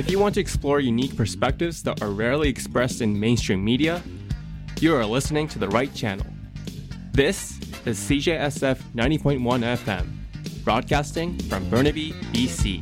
If you want to explore unique perspectives that are rarely expressed in mainstream media, you are listening to the right channel. This is CJSF 90.1 FM, broadcasting from Burnaby, BC.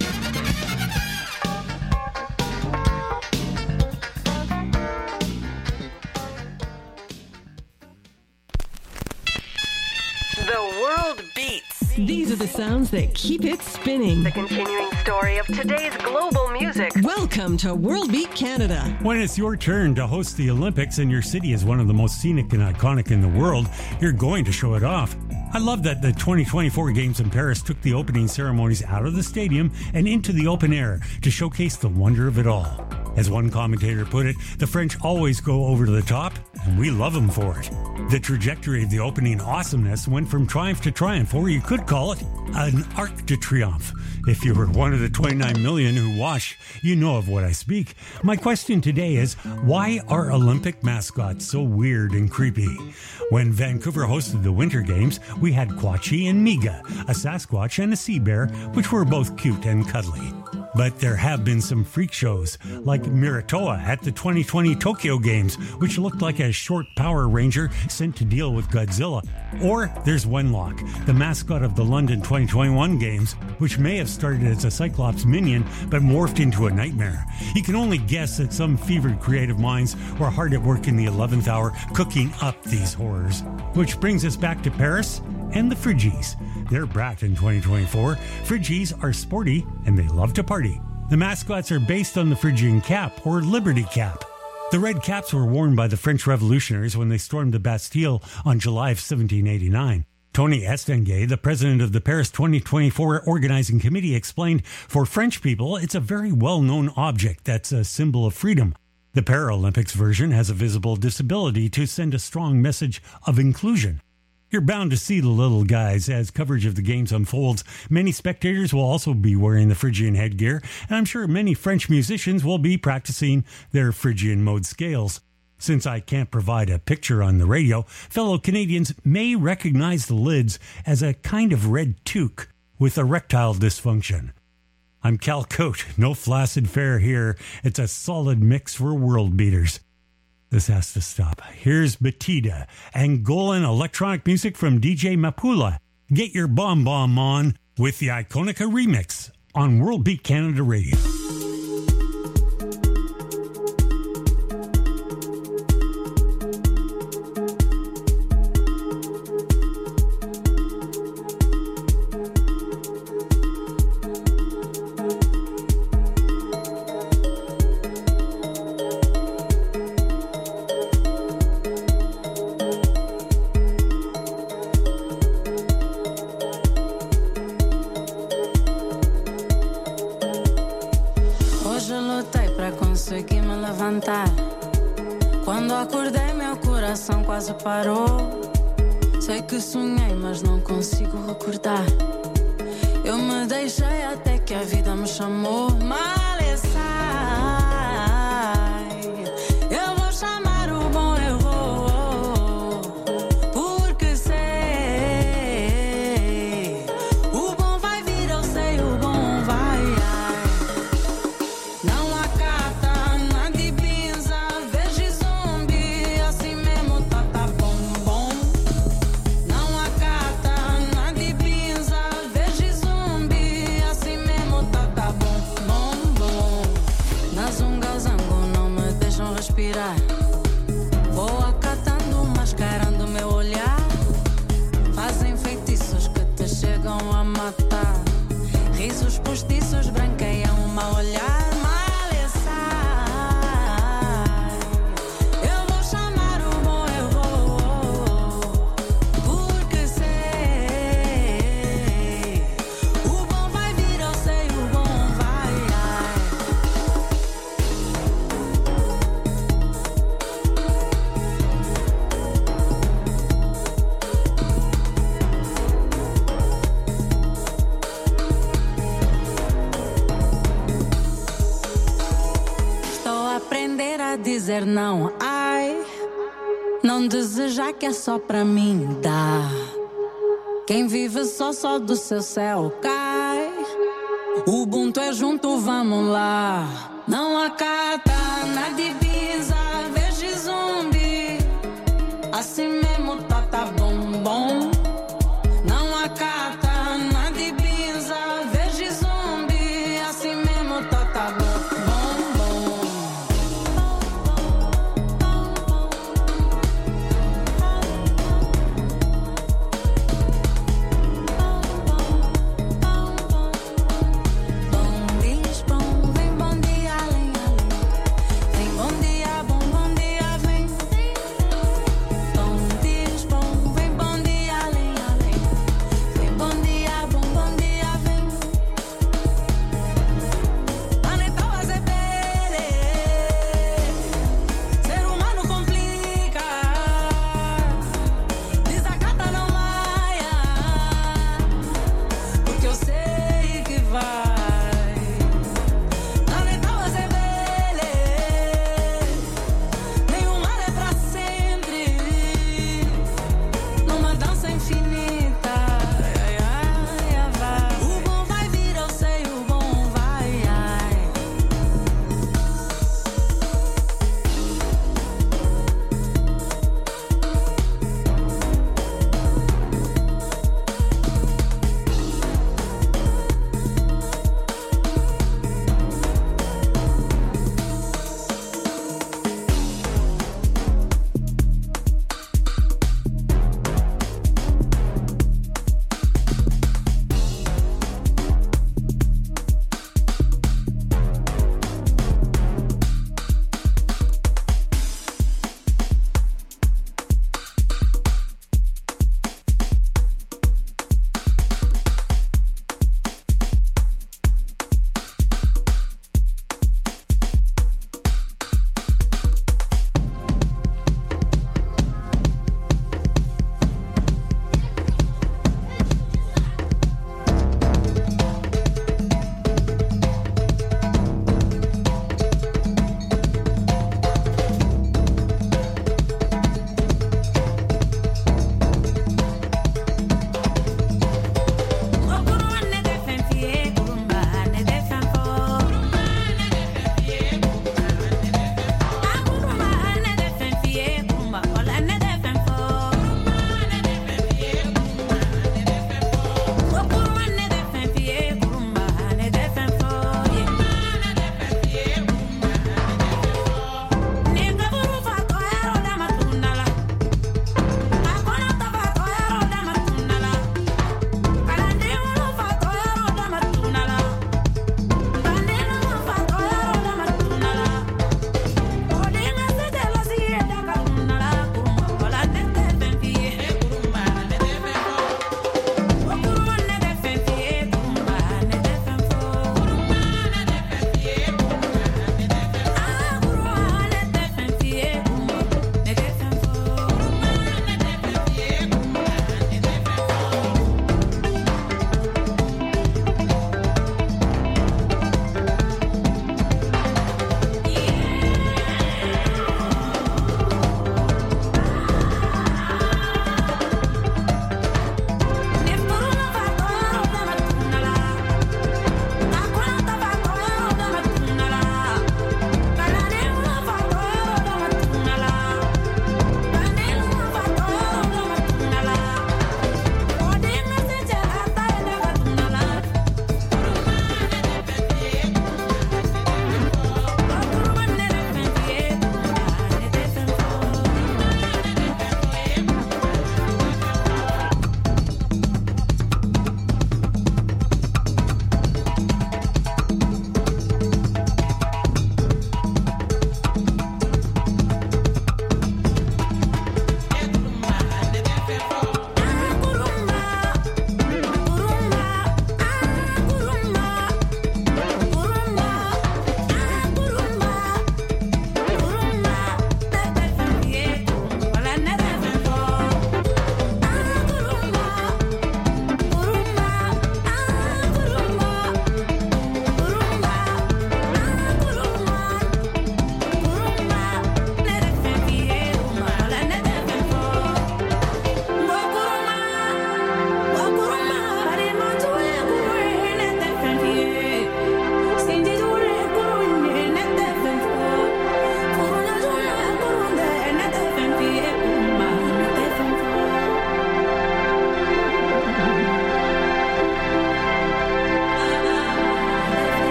The world beats. These are the sounds that keep it spinning. The continuing story of today's global music. Welcome to World Beat Canada. When it's your turn to host the Olympics and your city is one of the most scenic and iconic in the world, you're going to show it off. I love that the 2024 Games in Paris took the opening ceremonies out of the stadium and into the open air to showcase the wonder of it all. As one commentator put it, the French always go over to the top, and we love them for it. The trajectory of the opening awesomeness went from triumph to triumph, or you could call it an arc de triomphe. If you were one of the 29 million who watch, you know of what I speak. My question today is, why are Olympic mascots so weird and creepy? When Vancouver hosted the Winter Games, we had Quachi and Miga, a Sasquatch and a sea bear, which were both cute and cuddly. But there have been some freak shows, like Miratoa at the 2020 Tokyo Games, which looked like a short Power Ranger sent to deal with Godzilla. Or there's Wenlock, the mascot of the London 2021 Games, which may have started as a Cyclops minion, but morphed into a nightmare. You can only guess that some fevered creative minds were hard at work in the 11th hour cooking up these horrors. Which brings us back to Paris and the Friggies. They're brat in 2024. Friggies are sporty and they love to party. The mascots are based on the Phrygian cap or Liberty Cap. The red caps were worn by the French revolutionaries when they stormed the Bastille on July of 1789. Tony Estanguet, the president of the Paris 2024 Organizing Committee, explained, for French people, it's a very well-known object that's a symbol of freedom. The Paralympics version has a visible disability to send a strong message of inclusion. You're bound to see the little guys as coverage of the games unfolds. Many spectators will also be wearing the Phrygian headgear, and I'm sure many French musicians will be practicing their Phrygian mode scales. Since I can't provide a picture on the radio, fellow Canadians may recognize the lids as a kind of red toque with erectile dysfunction. I'm Cal Cote, no flaccid fare here. It's a solid mix for world beaters. This has to stop. Here's Batida, Angolan electronic music from DJ Mapula. Get your bomb on with the Iconica remix on World Beat Canada Radio. Quando acordei meu coração quase parou. Sei que sonhei mas não consigo recordar. Eu me deixei até que a vida me chamou. Mal e sai. Eu vou chamar o bom, eu vou. Porque sei o bom vai vir, eu sei o bom vai. Não acata, nada de pinza. Vejo zumbi, assim mesmo tá bom, bom. Não acata, nada de pinza. Vejo zumbi, assim mesmo tá bom, bom, bom. Na zunga-zango não me deixam respirar. Vou acatando, mascarando meu olhar. Fazem feitiços que te chegam a matar. Risos postiços branqueiam o mau olhar. Mal e sai. Eu vou chamar o bom, eu vou. Porque sei o bom vai vir, eu sei o bom vai. Estou a aprender a dizer não, ai. Não desejar que é só pra mim, dá. Quem vive só do seu céu cai. Ubuntu é junto, vamos lá. Não acata, nada de bisa, vejo zumbi. Assim mesmo tá bom, bom. Não acata, nada de bisa, vejo zumbi. Assim mesmo tá bom, bom, bom. Bom dias, bom, vem bom dia, além, além. Vem bom dia, vem. Bom dia.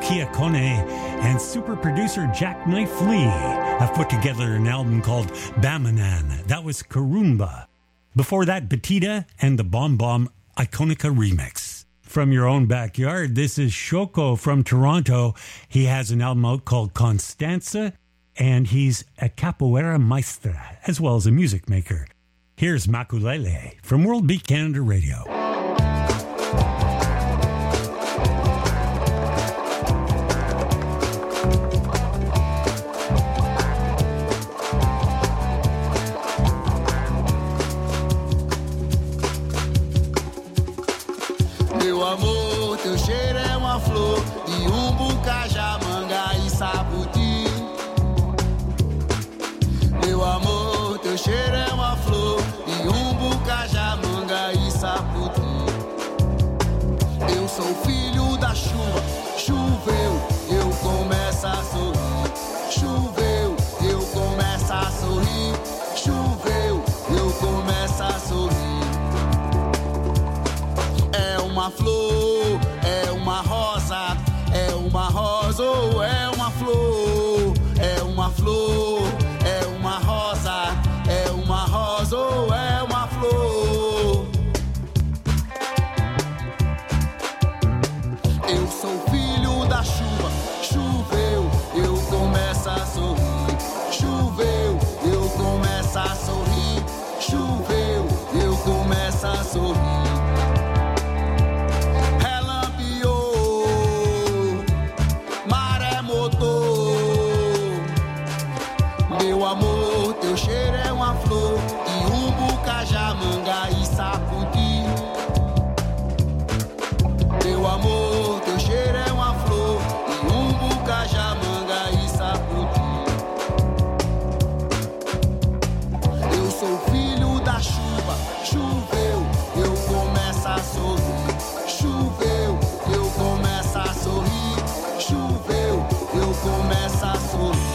Kia Kone and super producer Jack Knife Lee have put together an album called Bamanan. That was Karumba. Before that, Batida and the Bomb Bomb Iconica remix. From your own backyard, this is Shoko from Toronto. He has an album out called Constanza, and he's a capoeira maestra, as well as a music maker. Here's Makulele from World Beat Canada Radio. Meu amor, teu cheiro é uma flor de umbu, cajamanga e saputi. Meu amor, teu cheiro é uma flor de umbu, cajamanga e saputi. Eu sou filho da chuva, choveu, eu começo a sorrir. Choveu, eu começo a sorrir. Choveu, eu começo a sorrir. É uma flor, é uma rosa, ou é uma flor, é uma flor, é uma rosa, ou é uma flor. Eu sou filho da chuva, choveu, eu começo a sorrir. Choveu, eu começo a sorrir. Choveu, eu começo a sorrir. Meu amor, teu cheiro é uma flor de umbu, cajamanga e saputi. Meu amor, teu cheiro é uma flor de umbu, cajamanga e saputi. Eu sou filho da chuva, choveu, eu começo a sorrir. Choveu, eu começo a sorrir. Choveu, eu começo a sorrir.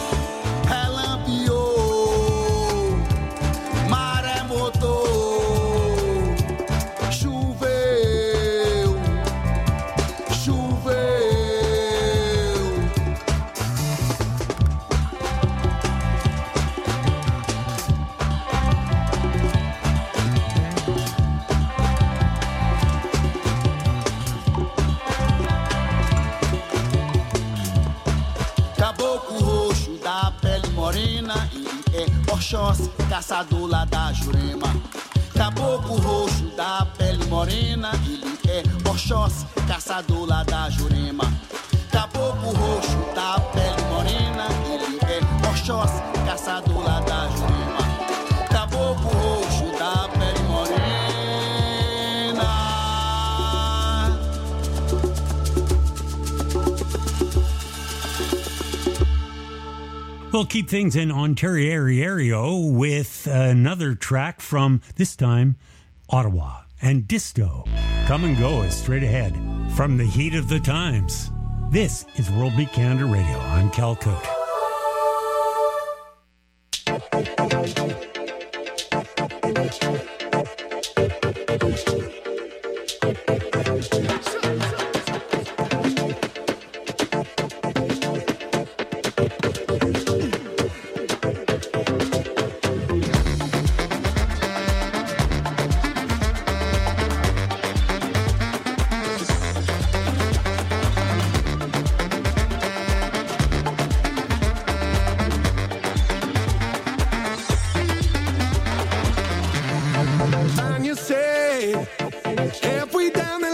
Oxóssi, caçador lá da Jurema. Caboclo roxo da pele morena, ele é Oxóssi, caçador lá da Jurema. Caboclo roxo da pele morena, ele é Oxóssi, caçador lá da Jurema. Caboclo roxo da pele morena. We'll keep things in Ontario with another track from, this time, Ottawa. And Disto, Come and Go is straight ahead from the heat of the times. This is World Beat Canada Radio. I'm Cal Cote. If we down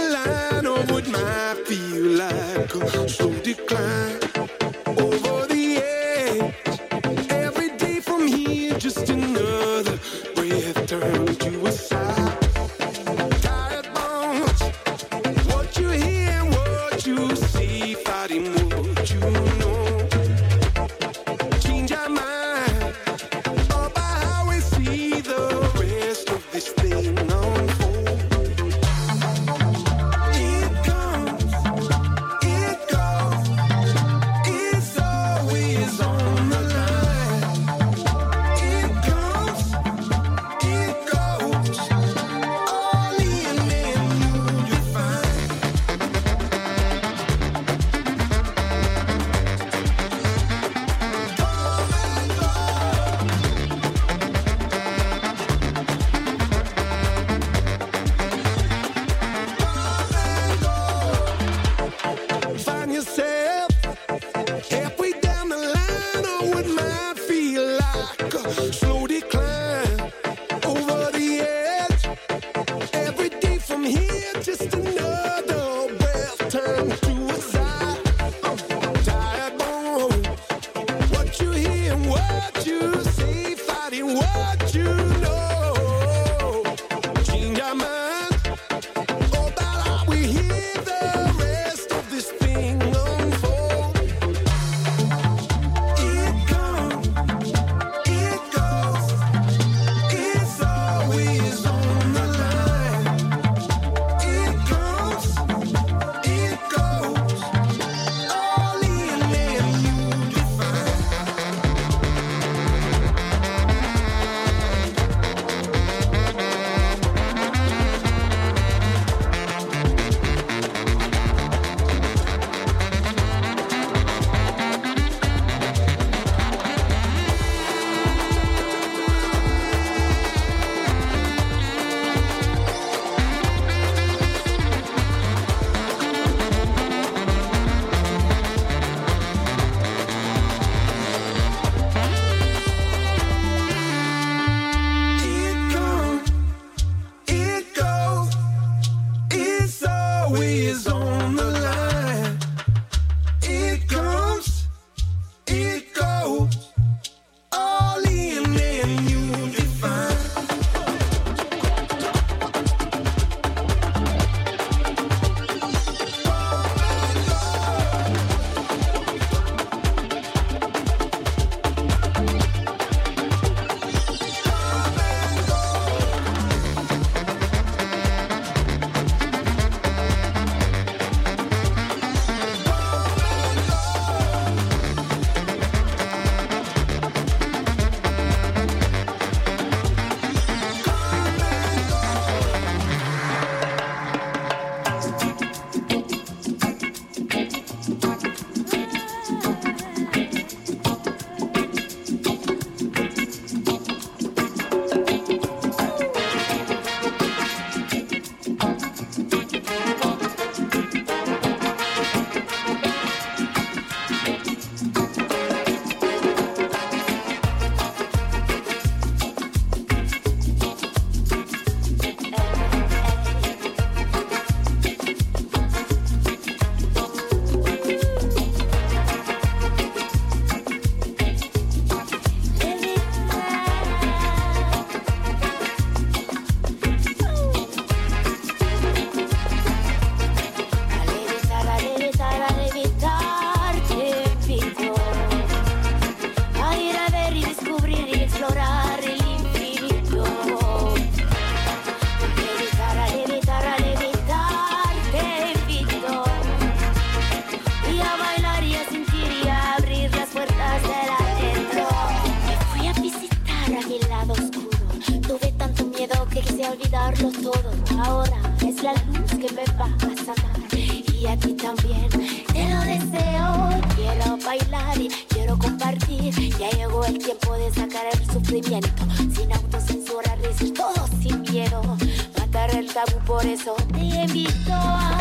darlo todo. Ahora es la luz que me va a sanar y a ti también. Te lo deseo, quiero bailar y quiero compartir. Ya llegó el tiempo de sacar el sufrimiento, sin autocensura, decir todo sin miedo, matar el tabú, por eso te invito a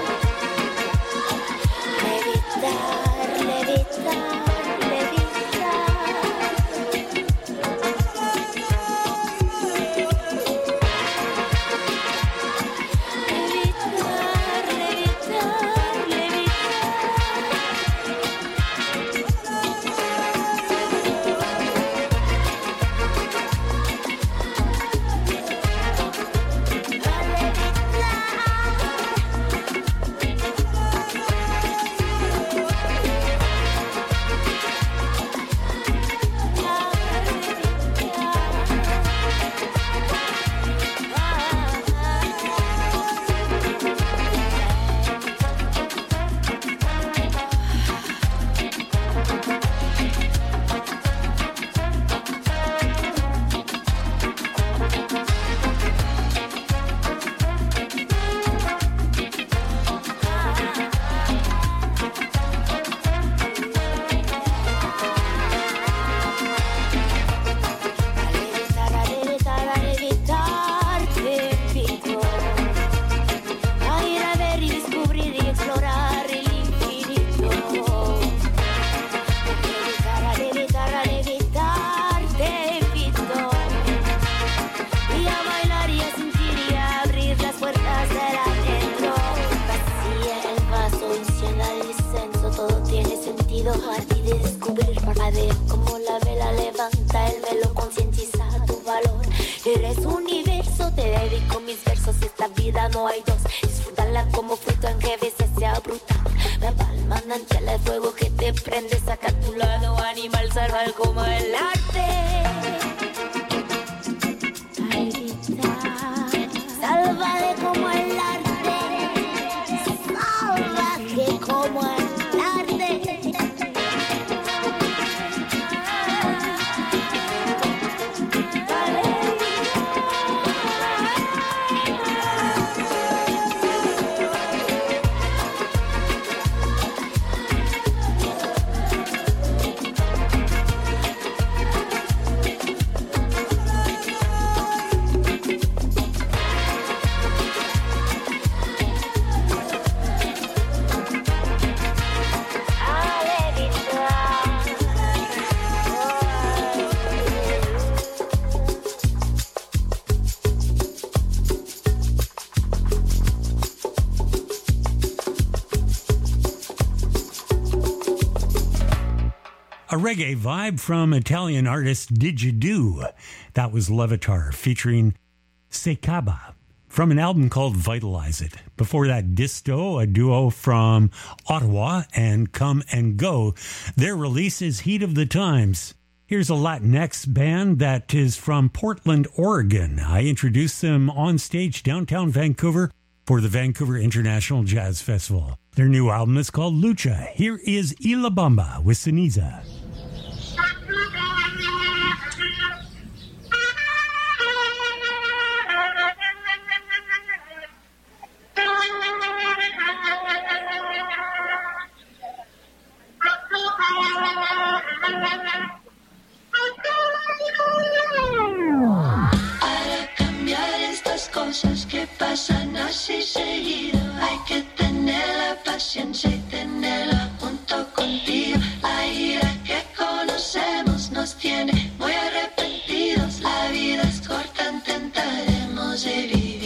levitar, levitar. A reggae vibe from Italian artist Didgeridoo. That was Levitar featuring Sekaba from an album called Vitalize It. Before that, Disto, a duo from Ottawa, and Come and Go. Their release is Heat of the Times. Here's a Latinx band that is from Portland, Oregon. I introduced them on stage downtown Vancouver for the Vancouver International Jazz Festival. Their new album is called Lucha. Here is Ilabamba with Ceniza. Para cambiar estas cosas que pasan así seguido, hay que tener la paciencia y tenerla junto contigo. La ira que conocemos nos tiene muy arrepentidos. La vida es corta, intentaremos de vivir.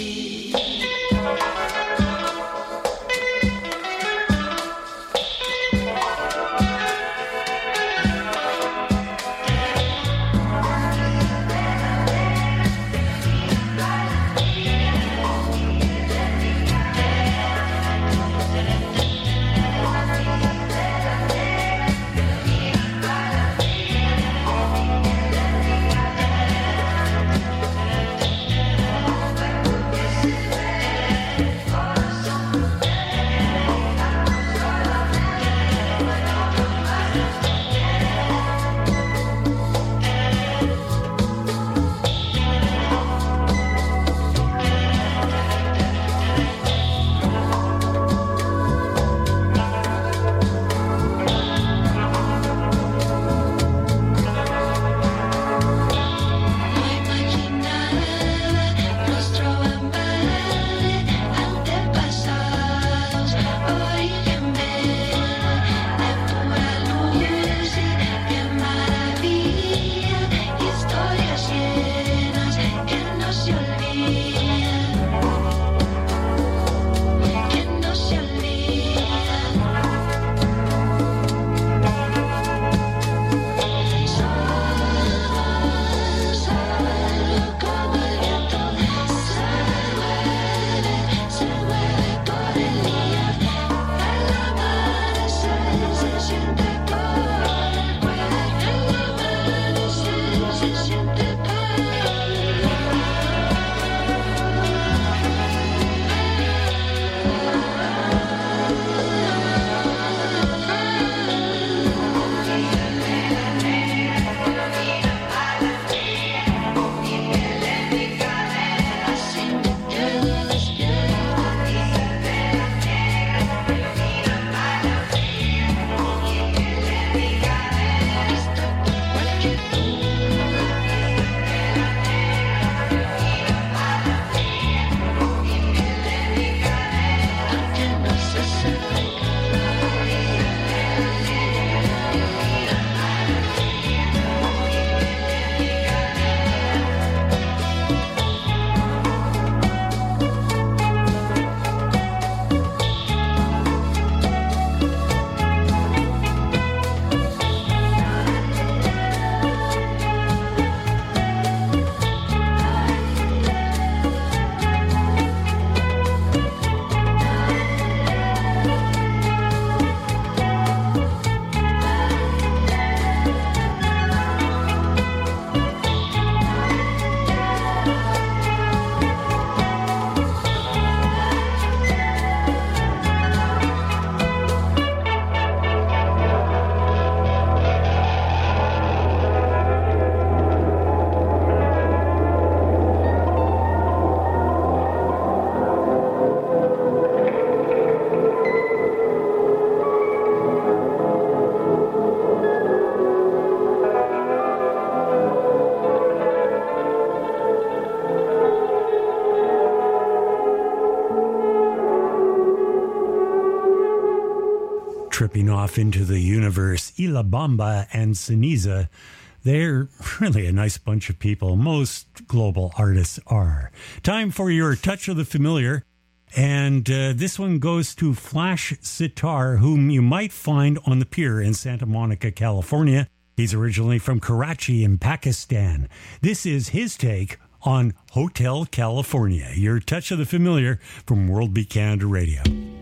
tripping off into the universe. Ilabamba and Siniza, they're really a nice bunch of people. Most global artists are. Time for your Touch of the Familiar. And this one goes to Flash Sitar, whom you might find on the pier in Santa Monica, California. He's originally from Karachi in Pakistan. This is his take on Hotel California. Your Touch of the Familiar from World Beat Canada Radio.